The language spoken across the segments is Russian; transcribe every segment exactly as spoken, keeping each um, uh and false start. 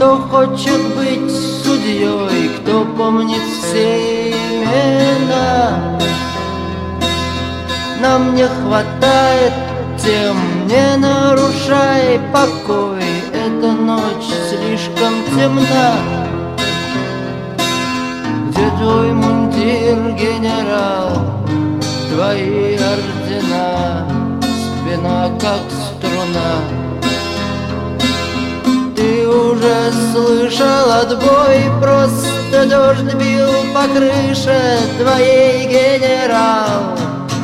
Кто хочет быть судьей, кто помнит все имена. Нам не хватает тем, не нарушай покой, эта ночь слишком темна. Где твой мундир, генерал, твои ордена, спина как струна. Ты уже слышал отбой, просто дождь бил по крыше твоей, генерал.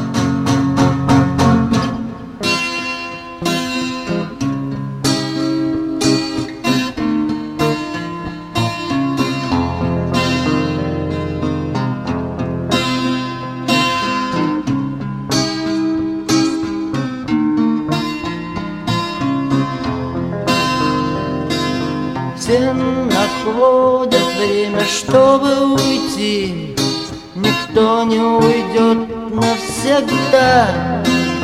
Все находят время, чтобы уйти. Никто не уйдет навсегда.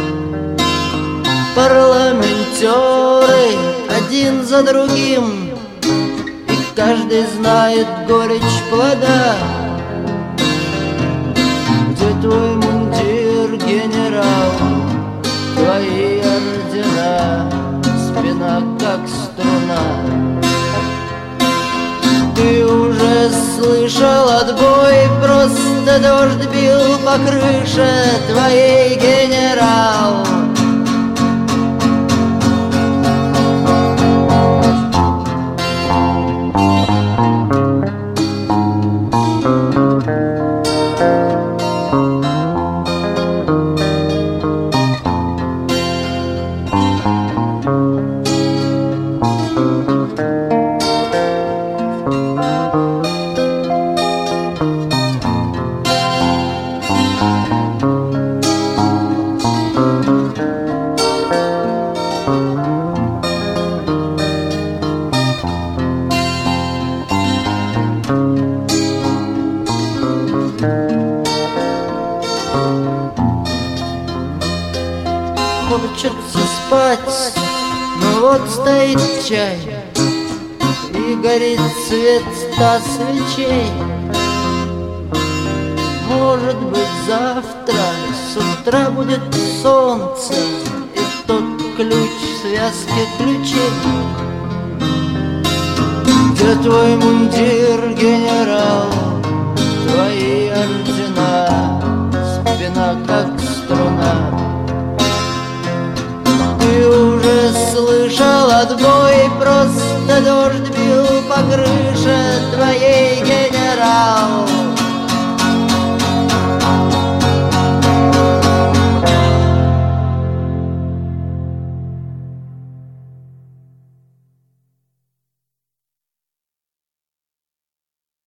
Парламентеры один за другим, и каждый знает горечь плода. Где твой мундир, генерал, твои ордена, спина как струна. Ты уже слышал отбой, просто дождь бил по крыше твоей, генерал. Хочется спать, но вот стоит чай, и горит свет ста свечей. Может быть, завтра с утра будет солнце, и тот ключ в связке ключей. Где твой мундир, генерал, твои ордена, спина как струна. Ты уже слышал отбой, просто дождь бил по крыше твоей, генерал.